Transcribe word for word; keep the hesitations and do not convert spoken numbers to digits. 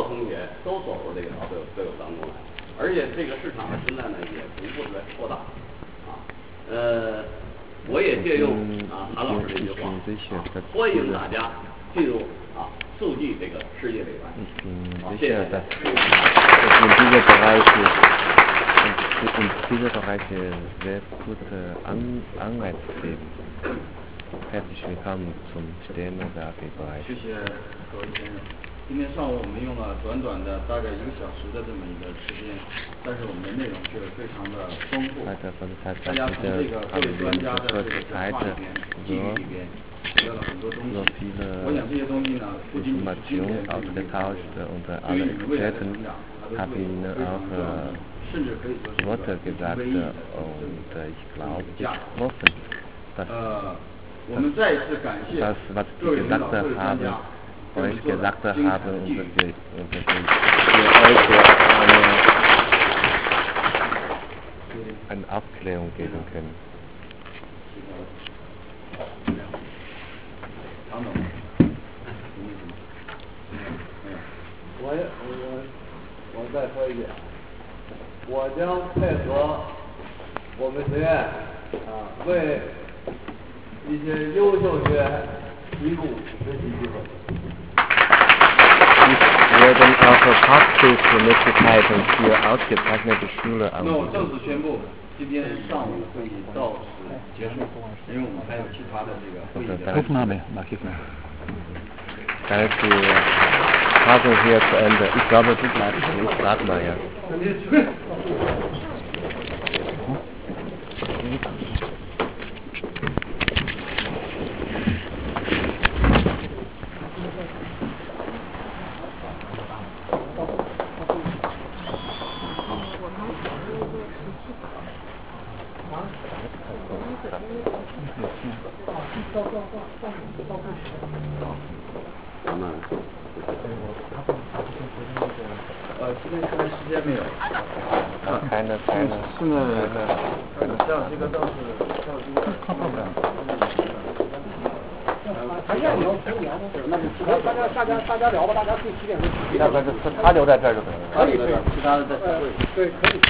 有同学都走入这个奥队队伍当中来，而且这个市场呢现在呢也逐步的在扩大啊。呃，我也借用啊韩老师这句话啊，欢迎大家进入啊速记这个世界里来。好，谢谢。 in dieser Bereiche sehr gute An Anreize geben. Herzlich willkommen zum Sternwarte-Bereich. 谢谢各位先生。今天上午我们用了短短的大概一个小时的这么一个时间，但是我们的内容却非常的丰富。大家从这个各位专家的这个讲话里边、记忆里边学到了很多东西。我想这些东西呢，不仅仅是今天的这个讨论，对于你们未来的成长，它都是非常重要的。甚至可以说是唯一的价值。呃，我们再一次感谢各位领导、各位专家。 weil ich gesagt habe, dass wir, dass wir euch eine Aufklärung geben können. 我我我再说一遍，我将配合我们学院啊，为一些优秀学员提供学习机会。 werden auch Praxis Möglichkeiten für ausgezeichnete Schüler anbieten. 那我正式宣布，今天上午的会议到此结束，因为我们还有其他的这个会议的。 Aufnahme mache ich noch. Da ist die Tagung hier zu Ende. Ich glaube, du bleibst nicht. Sag mal, ja. 呃，今天看来时间没有。 keine, keine. 现在像这个倒是，像这个。 看不了。 还是聊十年的事，那就其他大家大家大家聊吧，大家可以几点钟提。 那是他留在这儿就可以了。 可以可以， 其他的再会。 对，可以。